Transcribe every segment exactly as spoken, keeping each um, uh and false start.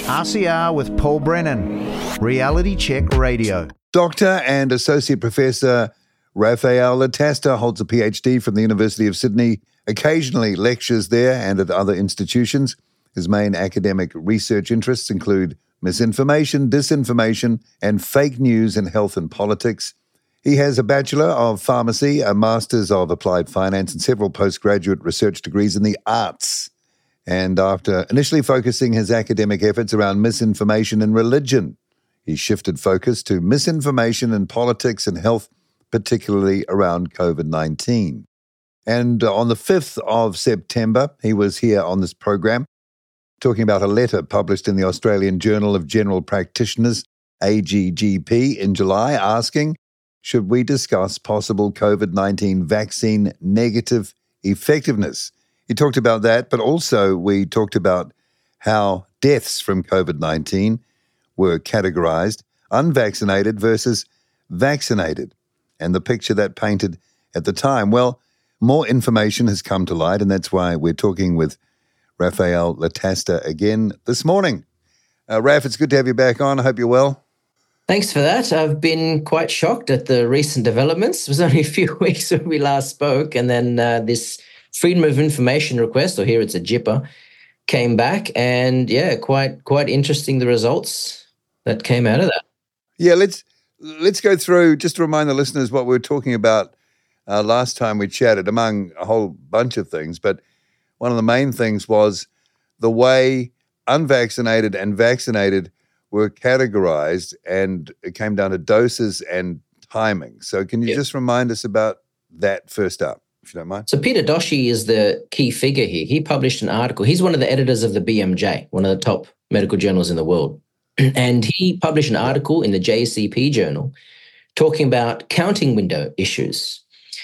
R C R with Paul Brennan, Reality Check Radio. Doctor and Associate Professor Raphael Latasta holds a P H D from the University of Sydney, occasionally lectures there and at other institutions. His main academic research interests include misinformation, disinformation, and fake news in health and politics. He has a Bachelor of Pharmacy, a Master's of Applied Finance, and several postgraduate research degrees in the arts. And after initially focusing his academic efforts around misinformation and religion, he shifted focus to misinformation in politics and health, particularly around COVID nineteen. And on the fifth of September, he was here on this program talking about a letter published in the Australian Journal of General Practitioners, A G G P, in July, asking, should we discuss possible COVID nineteen vaccine negative effectiveness? He talked about that, but also we talked about how deaths from COVID nineteen were categorized, unvaccinated versus vaccinated, and the picture that painted at the time. Well, more information has come to light, and that's why we're talking with Raphael Latasta again this morning. Uh, Raph, it's good to have you back on. I hope you're well. Thanks for that. I've been quite shocked at the recent developments. It was only a few weeks when we last spoke, and then uh, this Freedom of Information request, or here it's a J I P A, came back, and yeah, quite quite interesting, the results that came out of that. Yeah, let's let's go through, just to remind the listeners what we were talking about uh, last time we chatted, among a whole bunch of things, but one of the main things was the way unvaccinated and vaccinated were categorized, and it came down to doses and timing. So can you yeah. just remind us about that first up, if you don't mind? So Peter Doshi is the key figure here. He published an article. He's one of the editors of the B M J, one of the top medical journals in the world. And he published an article in the J C P journal talking about counting window issues.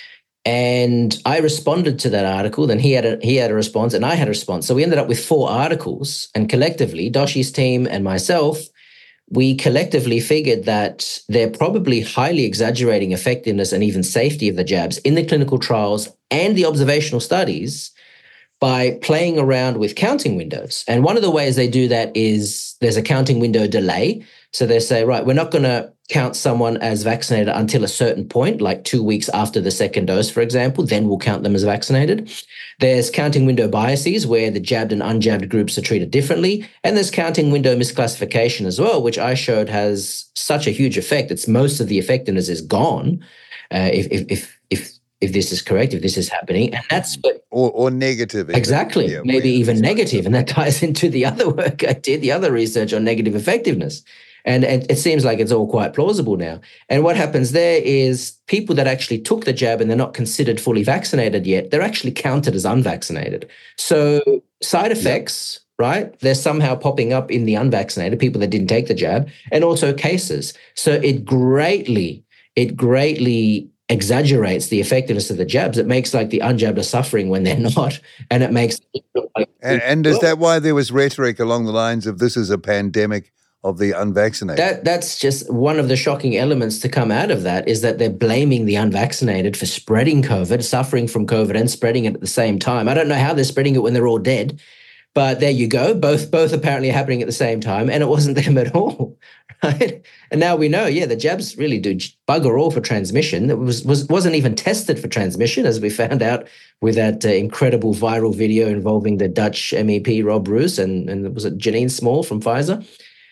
And I responded to that article, then he had a, he had a response and I had a response. So we ended up with four articles, and collectively, Doshi's team and myself, we collectively figured that they're probably highly exaggerating effectiveness and even safety of the jabs in the clinical trials and the observational studies by playing around with counting windows. And one of the ways they do that is there's a counting window delay. So they say, right, we're not going to count someone as vaccinated until a certain point, like two weeks after the second dose, for example, then we'll count them as vaccinated. There's counting window biases where the jabbed and unjabbed groups are treated differently. And there's counting window misclassification as well, which I showed has such a huge effect. It's most of the effectiveness is gone uh, if, if, if, if, if this is correct, if this is happening. And that's what, or, or negative. Exactly. Yeah, maybe even negative. And that ties into the other work I did, the other research on negative effectiveness. And it seems like it's all quite plausible now. And what happens there is people that actually took the jab and they're not considered fully vaccinated yet, they're actually counted as unvaccinated. So side effects, yeah. right, they're somehow popping up in the unvaccinated, people that didn't take the jab, and also cases. So it greatly, it greatly exaggerates the effectiveness of the jabs. It makes like the unjabbed are suffering when they're not. And it makes... Like, and, and is that why there was rhetoric along the lines of this is a pandemic of the unvaccinated? That that's just one of the shocking elements to come out of that, is that they're blaming the unvaccinated for spreading COVID, suffering from COVID and spreading it at the same time. I don't know how they're spreading it when they're all dead, but there you go. Both both apparently are happening at the same time, and it wasn't them at all, right? And now we know, yeah, the jabs really do bugger all for transmission. It was, was, wasn't even tested for transmission, as we found out with that uh, incredible viral video involving the Dutch M E P, Rob Roos, and, and was it Janine Small from Pfizer?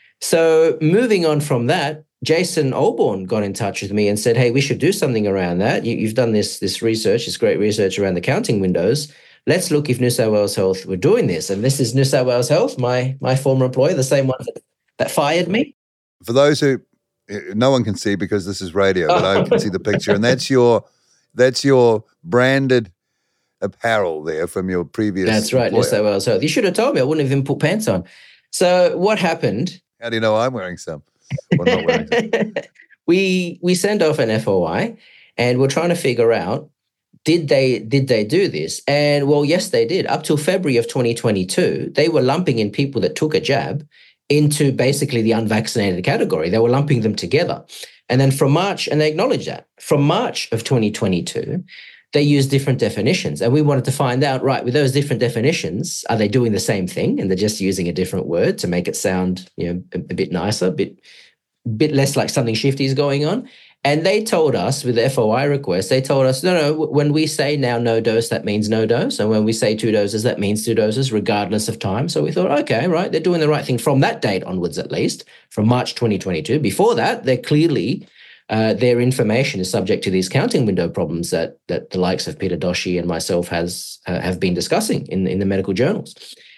So moving on from that, Jason Olborn got in touch with me and said, hey, we should do something around that. You, you've done this, this research, this great research around the counting windows. Let's look if New South Wales Health were doing this. And this is New South Wales Health, my, my former employer, the same one that, that fired me. For those who, no one can see because this is radio, but I can see the picture. And that's your, that's your branded apparel there from your previous That's right, employer. New South Wales Health. You should have told me. I wouldn't have even put pants on. So what happened? How do you know I'm wearing some? Or not wearing some? we we send off an F O I, and we're trying to figure out, did they did they do this? And well, yes, they did. Up till February of twenty twenty-two, they were lumping in people that took a jab into basically the unvaccinated category. They were lumping them together. And then from March, and they acknowledged that, from March of twenty twenty-two, they use different definitions. And we wanted to find out, right, with those different definitions, are they doing the same thing? And they're just using a different word to make it sound, you know, a, a bit nicer, a bit, bit less like something shifty is going on. And they told us with the F O I request, they told us, no, no, when we say now no dose, that means no dose. And when we say two doses, that means two doses, regardless of time. So we thought, okay, right, they're doing the right thing from that date onwards, at least, from March twenty twenty-two. Before that, they're clearly, uh, their information is subject to these counting window problems that that the likes of Peter Doshi and myself has uh, have been discussing in, in the medical journals.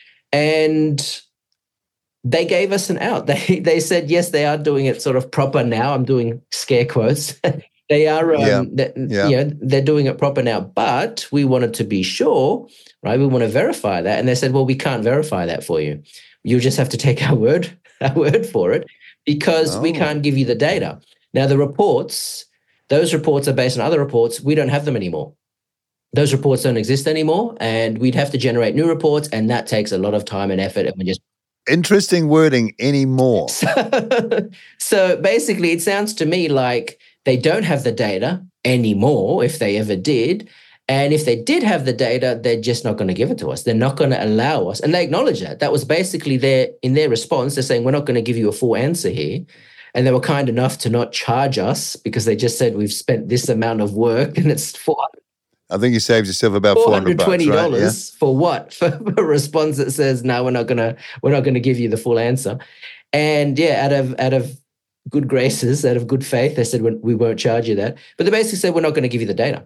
And they gave us an out. They they said, yes, they are doing it sort of proper now. I'm doing scare quotes. they are, um, yeah. They, yeah. You know, they're doing it proper now. But we wanted to be sure, right? We want to verify that. And they said, well, we can't verify that for you. You just have to take our word, our word for it, because oh. we can't give you the data. Now, the reports, those reports are based on other reports. We don't have them anymore. Those reports don't exist anymore, and we'd have to generate new reports, and that takes a lot of time and effort, and we just Interesting wording, anymore. So, so basically, it sounds to me like they don't have the data anymore, if they ever did. And if they did have the data, they're just not going to give it to us. They're not going to allow us. And they acknowledge that. That was basically their, in their response, they're saying, we're not going to give you a full answer here. And they were kind enough to not charge us because they just said, we've spent this amount of work and it's four hundred I think you saved yourself about four hundred bucks, right? Yeah. For what? For, for a response that says, no, we're not gonna, we're not gonna give you the full answer. And yeah, out of out of good graces, out of good faith, they said we won't charge you that. But they basically said we're not going to give you the data.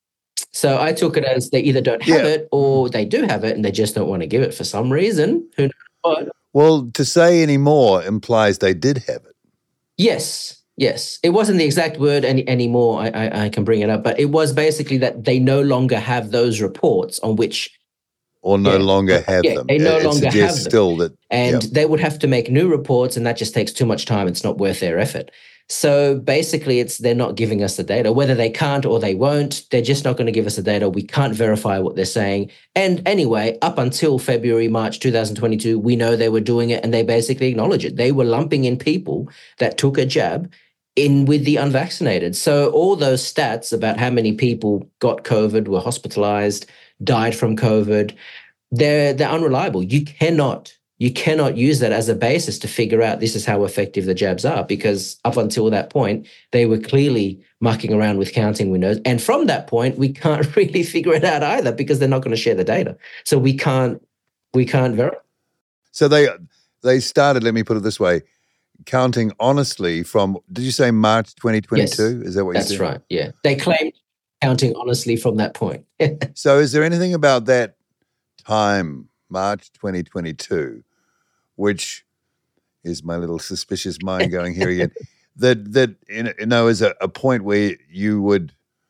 So I took it as they either don't have yeah. it or they do have it and they just don't want to give it for some reason. Who knows what? Well, to say anymore implies they did have it. Yes. Yes, it wasn't the exact word any, anymore. I, I, I can bring it up, but it was basically that they no longer have those reports on which, or no yeah, longer have yeah, them. They no it, longer it have them. Still that, and yeah. they would have to make new reports, and that just takes too much time. It's not worth their effort. So basically, it's they're not giving us the data. Whether they can't or they won't, they're just not going to give us the data. We can't verify what they're saying. And anyway, up until February, March two thousand twenty-two, we know they were doing it, and they basically acknowledge it. They were lumping in people that took a jab in with the unvaccinated. So all those stats about how many people got COVID, were hospitalized, died from COVID, they're they're unreliable. You cannot you cannot use that as a basis to figure out this is how effective the jabs are, because up until that point, they were clearly mucking around with counting windows. And from that point, we can't really figure it out either because they're not going to share the data. So we can't we can't verify. So they they started, let me put it this way, counting honestly from, did you say March twenty twenty-two? Yes, is that what you said? That's right, yeah. They claimed counting honestly from that point. So is there anything about that time, March twenty twenty-two, which is my little suspicious mind going here again, that, that you know, is a, a point where you would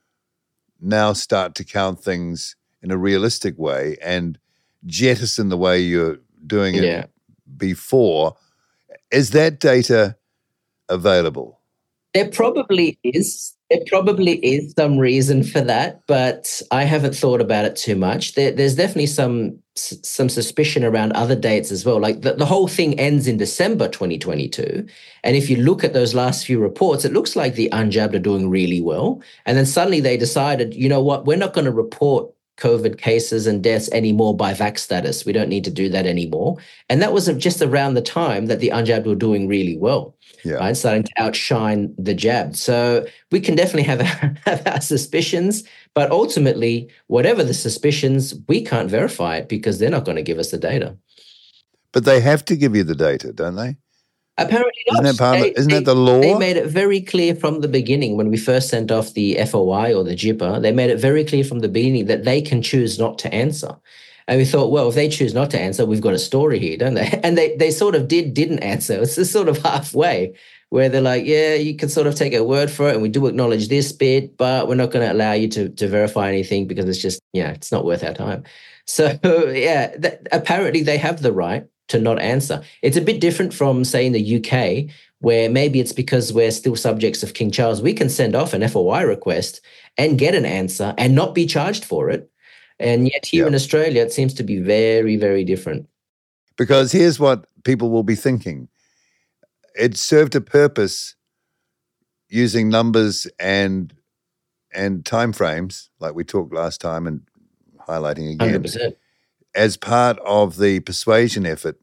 now start to count things in a realistic way and jettison the way you're doing it yeah. before? Is that data available? There probably is. There probably is some reason for that, but I haven't thought about it too much. There, there's definitely some some suspicion around other dates as well. Like the, the whole thing ends in December twenty twenty-two. And if you look at those last few reports, it looks like the unjabbed are doing really well. And then suddenly they decided, you know what, we're not going to report COVID cases and deaths anymore by vax status. We don't need to do that anymore. And that was just around the time that the unjabbed were doing really well, yeah. right? Starting to outshine the jabbed. So we can definitely have, have our suspicions, but ultimately, whatever the suspicions, we can't verify it because they're not going to give us the data. But they have to give you the data, don't they? Apparently not. Isn't that, part they, of, isn't they, that the law? They made it very clear from the beginning when we first sent off the F O I or the J I P A, they made it very clear from the beginning that they can choose not to answer. And we thought, well, if they choose not to answer, we've got a story here, don't they? And they they sort of did, didn't answer. It's just sort of halfway where they're like, yeah, you can sort of take a word for it and we do acknowledge this bit, but we're not going to allow you to, to verify anything because it's just, yeah, it's not worth our time. So yeah, th- apparently they have the right to not answer. It's a bit different from, say, in the U K, where maybe it's because we're still subjects of King Charles. We can send off an F O I request and get an answer and not be charged for it. And yet here yep. in Australia, it seems to be very, very different. Because here's what people will be thinking. It served a purpose using numbers and and timeframes, like we talked last time and highlighting again, one hundred percent. as part of the persuasion effort,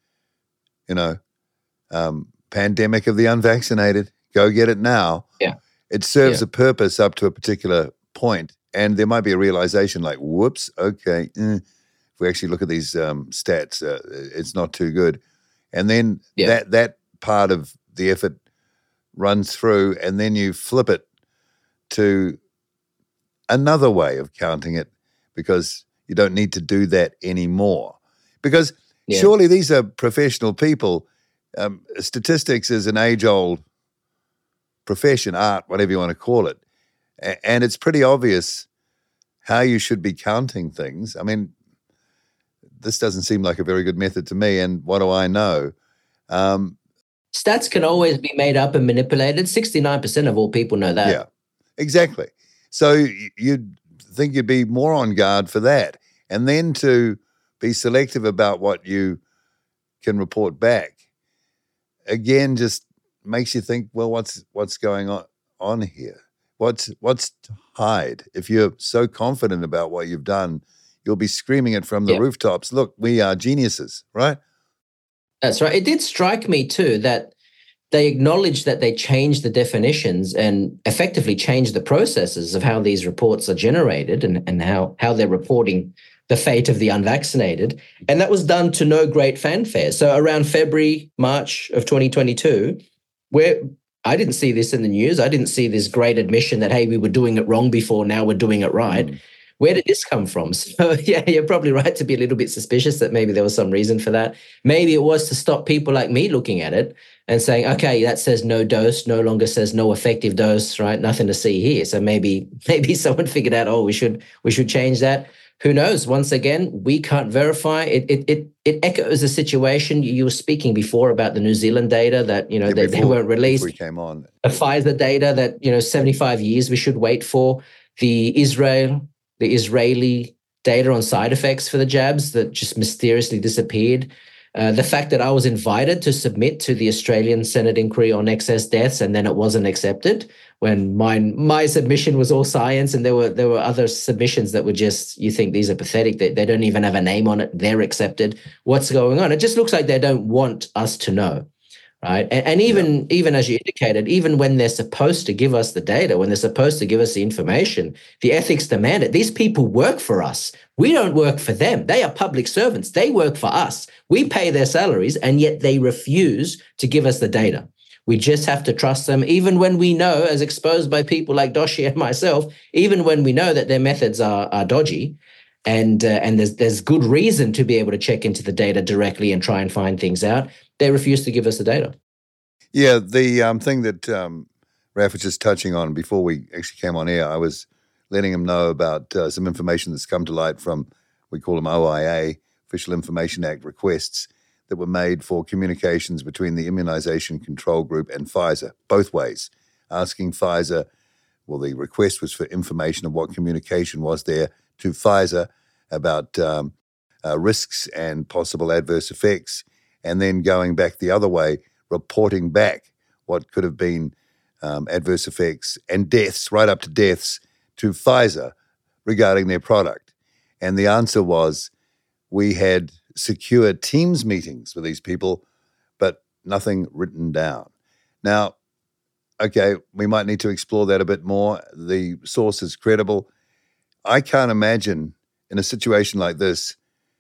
you know, um, pandemic of the unvaccinated, go get it now. Yeah. It serves Yeah. a purpose up to a particular point, and there might be a realization like, whoops, okay, eh, if we actually look at these um, stats, uh, it's not too good. And then Yeah. that that part of the effort runs through, and then you flip it to another way of counting it because you don't need to do that anymore. Because Yeah. surely these are professional people. Um, statistics is an age-old profession, art, whatever you want to call it. A- and it's pretty obvious how you should be counting things. I mean, this doesn't seem like a very good method to me, and what do I know? Um, Stats can always be made up and manipulated. sixty-nine percent of all people know that. yeah, exactly. So y- you'd think you'd be more on guard for that. And then to be selective about what you can report back, again, just makes you think, well, what's what's going on, on here? What's what's to hide? If you're so confident about what you've done, you'll be screaming it from the Yeah. rooftops, look, we are geniuses, right? That's right. It did strike me too that they acknowledged that they changed the definitions and effectively changed the processes of how these reports are generated and, and how, how they're reporting the fate of the unvaccinated. And that was done to no great fanfare. So around February, March of twenty twenty-two, where I didn't see this in the news, I didn't see this great admission that, hey, we were doing it wrong before, now we're doing it right. Mm. Where did this come from? So yeah, you're probably right to be a little bit suspicious that maybe there was some reason for that. Maybe it was to stop people like me looking at it and saying, okay, that says no dose, no longer says no effective dose, right? Nothing to see here. So maybe maybe someone figured out, oh, we should we should change that. Who knows? Once again, we can't verify. It it it, it echoes a situation you were speaking before about the New Zealand data that, you know, Yeah, they, they before- weren't released. Before we came on. The Pfizer data that, you know, seventy-five years we should wait for. The Israel, the Israeli data on side effects for the jabs that just mysteriously disappeared. Uh, the fact that I was invited to submit to the Australian Senate inquiry on excess deaths and then it wasn't accepted when mine my submission was all science and there were there were other submissions that were just, you think these are pathetic, they, they don't even have a name on it, they're accepted. What's going on? It just looks like they don't want us to know. Right. And, and even yeah. even as you indicated, even when they're supposed to give us the data, when they're supposed to give us the information, the ethics demand it. These people work for us. We don't work for them. They are public servants. They work for us. We pay their salaries, and yet they refuse to give us the data. We just have to trust them, even when we know, as exposed by people like Doshi and myself, even when we know that their methods are, are dodgy. And uh, and there's there's good reason to be able to check into the data directly and try and find things out. They refuse to give us the data. Yeah, the um, thing that um, Raf was just touching on before we actually came on air, I was letting him know about uh, some information that's come to light from, we call them O I A, Official Information Act requests that were made for communications between the Immunization Control Group and Pfizer, both ways, asking Pfizer, well, the request was for information of what communication was there to Pfizer about um, uh, risks and possible adverse effects, and then going back the other way, reporting back what could have been um, adverse effects and deaths, right up to deaths, to Pfizer regarding their product. And the answer was, we had secure Teams meetings with these people, but nothing written down. Now, okay, we might need to explore that a bit more. The source is credible. I can't imagine in a situation like this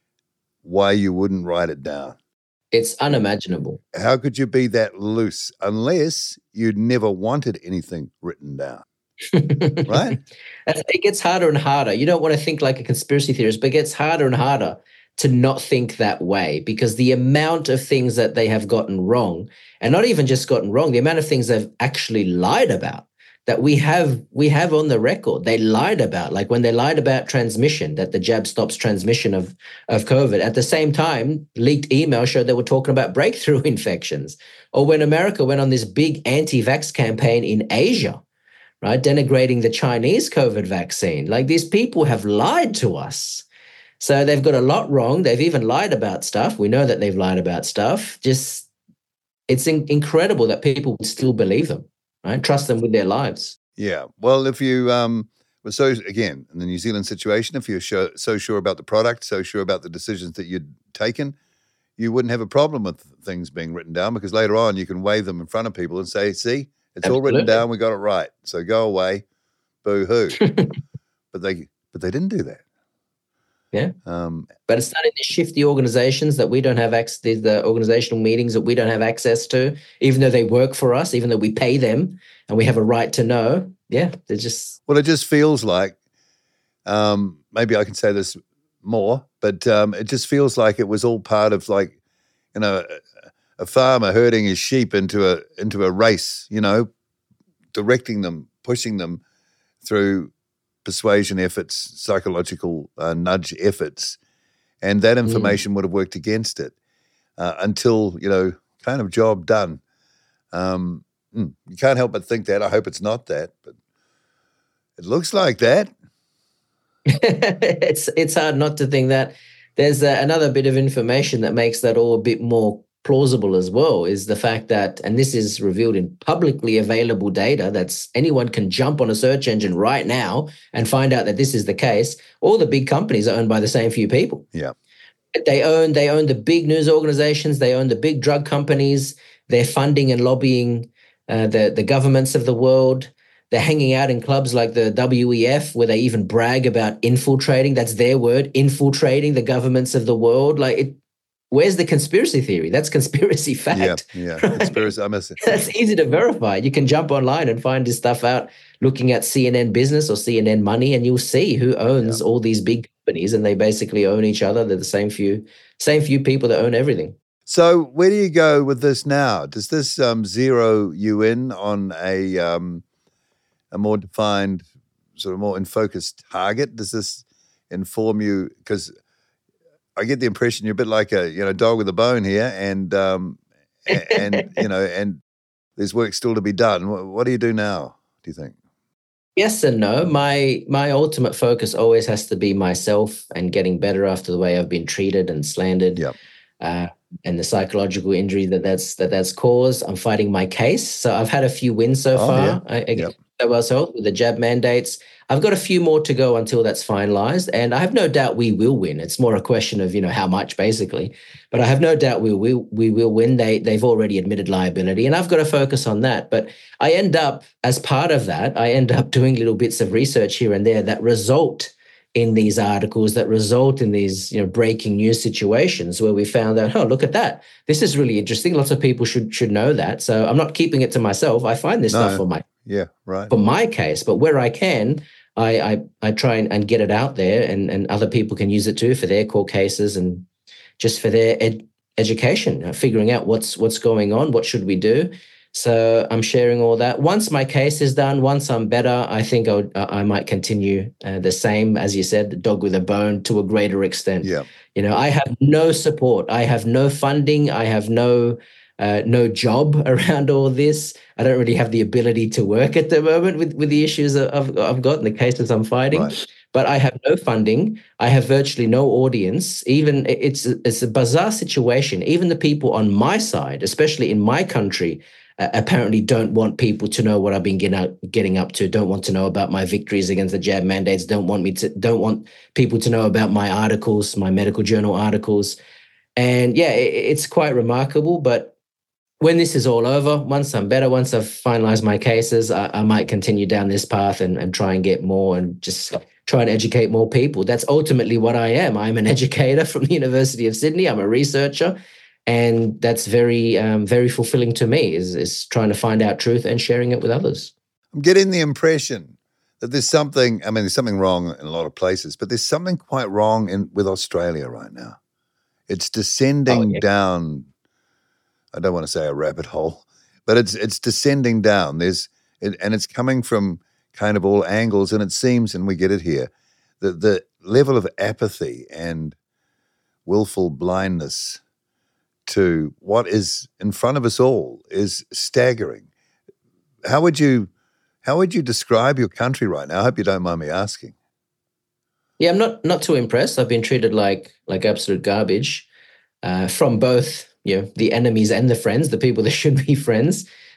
why you wouldn't write it down. It's unimaginable. How could you be that loose unless you'd never wanted anything written down? Right? It gets harder and harder. You don't want to think like a conspiracy theorist, but it gets harder and harder to not think that way because the amount of things that they have gotten wrong, and not even just gotten wrong, the amount of things they've actually lied about, that we have we have on the record. They lied about, like when they lied about transmission, that the jab stops transmission of, of COVID. At the same time, leaked email showed they were talking about breakthrough infections. Or when America went on this big anti-vax campaign in Asia, right, denigrating the Chinese COVID vaccine. Like, these people have lied to us. So they've got a lot wrong. They've even lied about stuff. We know that they've lied about stuff. Just, it's in- incredible that people would still believe them. Right? Trust them with their lives. Yeah. Well, if you um, were so, again, in the New Zealand situation, if you're sure, so sure about the product, so sure about the decisions that you'd taken, you wouldn't have a problem with things being written down, because later on you can wave them in front of people and say, see, it's Absolutely. all written down. We got it right. So go away. Boo-hoo. but they but they didn't do that. Yeah. Um, but it's starting to shift the organizations that we don't have access to, the organizational meetings that we don't have access to, even though they work for us, even though we pay them and we have a right to know. Yeah. They're just. Well, it just feels like, um, maybe I can say this more, but um, it just feels like it was all part of, like, you know, a, a farmer herding his sheep into a into a race, you know, directing them, pushing them through persuasion efforts, psychological uh, nudge efforts, and that information mm. would have worked against it uh, until, you know, kind of job done. Um, you can't help but think that. I hope it's not that, but it looks like that. it's it's hard not to think that. There's uh, another bit of information that makes that all a bit more plausible as well, is the fact that, and this is revealed in publicly available data, that's anyone can jump on a search engine right now and find out that this is the case. All the big companies are owned by the same few people. Yeah. They own they own the big news organizations, they own the big drug companies, they're funding and lobbying uh, the, the governments of the world. They're hanging out in clubs like the W E F, where they even brag about infiltrating, that's their word, infiltrating the governments of the world. Like, it, where's the conspiracy theory? That's conspiracy fact. Yeah, yeah. Right? Conspiracy, I miss it. That's easy to verify. You can jump online and find this stuff out looking at C N N Business or C N N Money, and you'll see who owns yeah. all these big companies, and they basically own each other. They're the same few, same few people that own everything. So where do you go with this now? Does this um, zero you in on a um, a more defined, sort of more in focus target? Does this inform you? Because I get the impression you're a bit like a, you know, dog with a bone here, and um, and, and you know, and there's work still to be done. What, what do you do now, do you think? Yes and no. My my ultimate focus always has to be myself and getting better after the way I've been treated and slandered, yep. uh, and the psychological injury that that's that that's caused. I'm fighting my case, so I've had a few wins so oh, far. Yeah. I, against Wales Health with the jab mandates. I've got a few more to go until that's finalized, and I have no doubt we will win. It's more a question of, you know, how much, basically. But I have no doubt we will we will win. They they've already admitted liability, and I've got to focus on that. But I end up, as part of that, I end up doing little bits of research here and there that result in these articles, that result in these, you know, breaking news situations where we found out, oh, look at that. This is really interesting. Lots of people should should know that. So I'm not keeping it to myself. I find this no. stuff for my yeah, right. for my case, but where I can, I I, I try and, and get it out there, and, and other people can use it too for their court cases and just for their ed- education, uh, figuring out what's what's going on, what should we do. So I'm sharing all that. Once my case is done, once I'm better, I think I, would, uh, I might continue uh, the same, as you said, the dog with a bone, to a greater extent. Yeah. You know, I have no support. I have no funding. I have no uh, no job around all this. I don't really have the ability to work at the moment with, with the issues I've, I've got and the cases I'm fighting. Right. But I have no funding. I have virtually no audience. Even it's it's a bizarre situation. Even the people on my side, especially in my country, Uh, apparently don't want people to know what I've been getting, out, getting up to, don't want to know about my victories against the jab mandates, don't want me to, don't want people to know about my articles, my medical journal articles. And yeah, it, it's quite remarkable. But when this is all over, once I'm better, once I've finalized my cases, I, I might continue down this path and, and try and get more and just try and educate more people. That's ultimately what I am. I'm an educator from the University of Sydney. I'm a researcher. And that's very, um, very fulfilling to me, is, is trying to find out truth and sharing it with others. I'm getting the impression that there's something, I mean, there's something wrong in a lot of places, but there's something quite wrong in with Australia right now. It's descending oh, yeah. down, I don't want to say a rabbit hole, but it's it's descending down. There's it, and it's coming from kind of all angles, and it seems, and we get it here, that the level of apathy and willful blindness to what is in front of us all is staggering. How would you how would you describe your country right now? I hope you don't mind me asking. Yeah, I'm not not too impressed. I've been treated like like absolute garbage uh, from both, you know, the enemies and the friends, the people that should be friends.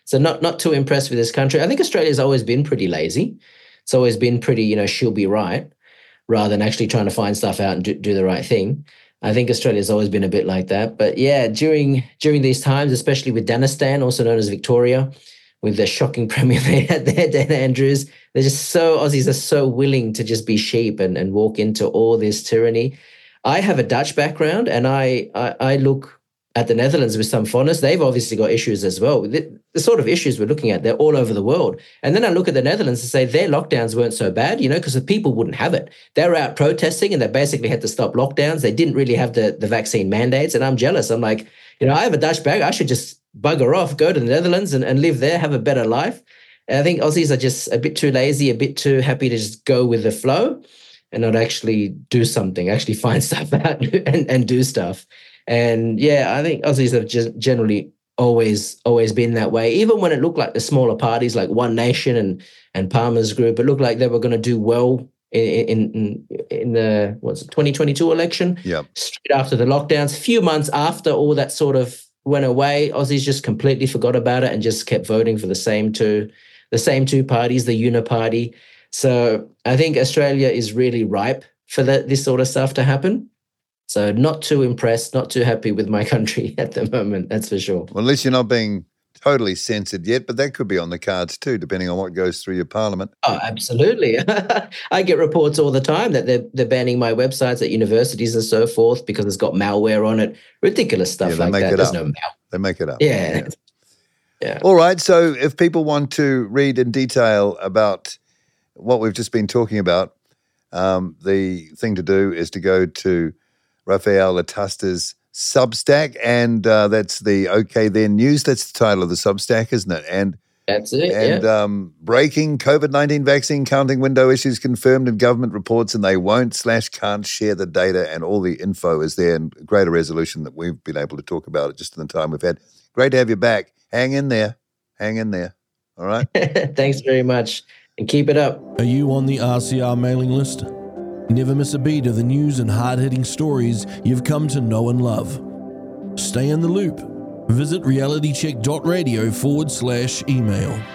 So not not too impressed with this country. I think Australia's always been pretty lazy. It's always been pretty, you know, she'll be right, rather than actually trying to find stuff out and do, do the right thing. I think Australia's always been a bit like that. But yeah, during during these times, especially with Danistan, also known as Victoria, with the shocking premier they had there, Dan Andrews, they're just so, Aussies are so willing to just be sheep and, and walk into all this tyranny. I have a Dutch background, and I, I, I look at the Netherlands with some fondness. They've obviously got issues as well. The, the sort of issues we're looking at, they're all over the world. And then I look at the Netherlands and say their lockdowns weren't so bad, you know, because the people wouldn't have it. They were out protesting and they basically had to stop lockdowns. They didn't really have the, the vaccine mandates. And I'm jealous. I'm like, you know, I have a Dutch bag. I should just bugger off, go to the Netherlands and, and live there, have a better life. And I think Aussies are just a bit too lazy, a bit too happy to just go with the flow and not actually do something, actually find stuff out and, and do stuff. And yeah, I think Aussies have just generally always, always been that way. Even when it looked like the smaller parties like One Nation and, and Palmer's Group, it looked like they were going to do well in, in, in the what's it, twenty twenty-two election. Yep. Straight after the lockdowns, a few months after all that sort of went away, Aussies just completely forgot about it and just kept voting for the same two, the same two parties, the Uniparty. So I think Australia is really ripe for that, this sort of stuff to happen. So not too impressed, not too happy with my country at the moment, that's for sure. Well, at least you're not being totally censored yet, but that could be on the cards too, depending on what goes through your parliament. Oh, absolutely. I get reports all the time that they're, they're banning my websites at universities and so forth because it's got malware on it. Ridiculous stuff Yeah, they like make that. it There's up. no mal. They make it up. Yeah. Yeah. Yeah. All right. So if people want to read in detail about what we've just been talking about, um, the thing to do is to go to Raphael Latasta's Substack, and uh, that's the OK Then News. That's the title of the Substack, isn't it? And That's it, and yeah. um, breaking COVID nineteen vaccine counting window issues confirmed in government reports, and they won't slash can't share the data, and all the info is there, and greater resolution that we've been able to talk about it just in the time we've had. Great to have you back. Hang in there. Hang in there. All right? Thanks very much, and keep it up. Are you on the R C R mailing list? Never miss a beat of the news and hard-hitting stories you've come to know and love. Stay in the loop. Visit realitycheck.radio forward slash email.